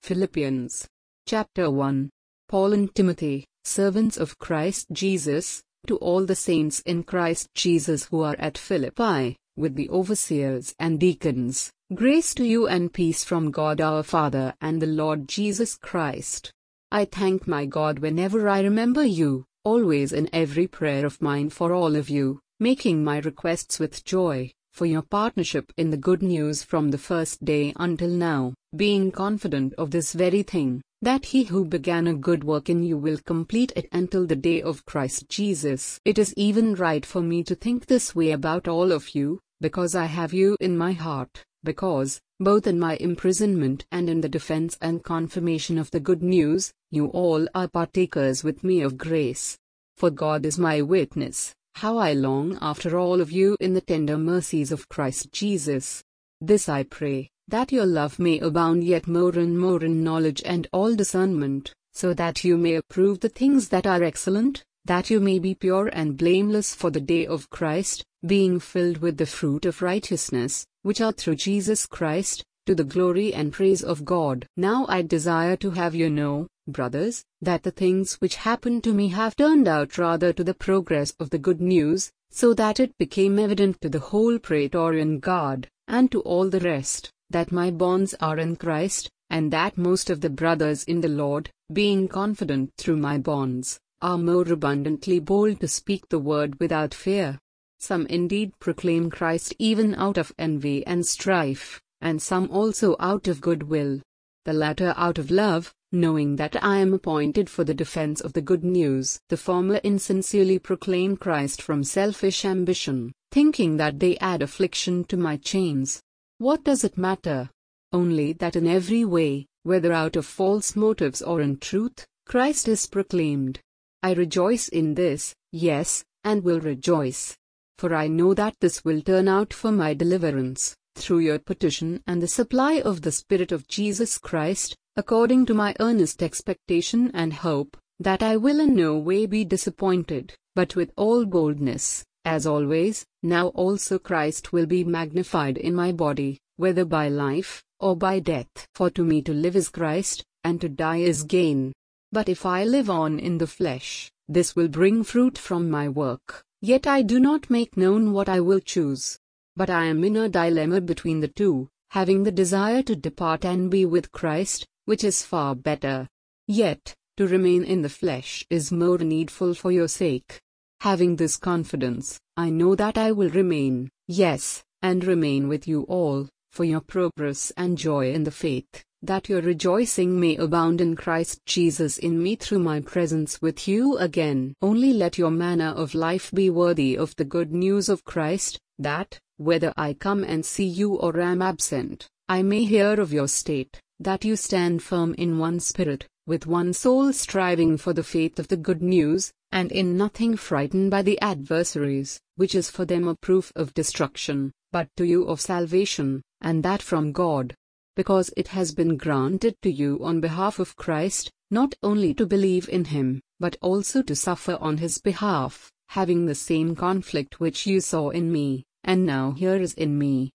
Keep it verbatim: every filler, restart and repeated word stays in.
Philippians. Chapter one. Paul and Timothy, servants of Christ Jesus, to all the saints in Christ Jesus who are at Philippi, with the overseers and deacons, grace to you and peace from God our Father and the Lord Jesus Christ. I thank my God whenever I remember you, always in every prayer of mine for all of you, making my requests with joy, for your partnership in the good news from the first day until now, being confident of this very thing, that he who began a good work in you will complete it until the day of Christ Jesus. It is even right for me to think this way about all of you, because I have you in my heart, because, both in my imprisonment and in the defense and confirmation of the good news, you all are partakers with me of grace. For God is my witness, how I long after all of you in the tender mercies of Christ Jesus. This I pray, that your love may abound yet more and more in knowledge and all discernment, so that you may approve the things that are excellent, that you may be pure and blameless for the day of Christ, being filled with the fruit of righteousness, which are through Jesus Christ, to the glory and praise of God. Now I desire to have you know, brothers, that the things which happened to me have turned out rather to the progress of the good news, so that it became evident to the whole Praetorian Guard, and to all the rest, that my bonds are in Christ, and that most of the brothers in the Lord, being confident through my bonds, are more abundantly bold to speak the word without fear. Some indeed proclaim Christ even out of envy and strife, and some also out of good will. The latter out of love, knowing that I am appointed for the defense of the good news. The former insincerely proclaim Christ from selfish ambition, thinking that they add affliction to my chains. What does it matter? Only that in every way, whether out of false motives or in truth, Christ is proclaimed. I rejoice in this, yes, and will rejoice. For I know that this will turn out for my deliverance, through your petition and the supply of the Spirit of Jesus Christ, according to my earnest expectation and hope, that I will in no way be disappointed, but with all boldness, as always, now also Christ will be magnified in my body, whether by life, or by death. For to me to live is Christ, and to die is gain. But if I live on in the flesh, this will bring fruit from my work. Yet I do not make known what I will choose. But I am in a dilemma between the two, having the desire to depart and be with Christ, which is far better. Yet, to remain in the flesh is more needful for your sake. Having this confidence, I know that I will remain, yes, and remain with you all, for your progress and joy in the faith, that your rejoicing may abound in Christ Jesus in me through my presence with you again. Only let your manner of life be worthy of the good news of Christ, that, whether I come and see you or am absent, I may hear of your state, that you stand firm in one spirit, with one soul striving for the faith of the good news, and in nothing frightened by the adversaries, which is for them a proof of destruction, but to you of salvation, and that from God. Because it has been granted to you on behalf of Christ, not only to believe in him, but also to suffer on his behalf, having the same conflict which you saw in me, and now here is in me.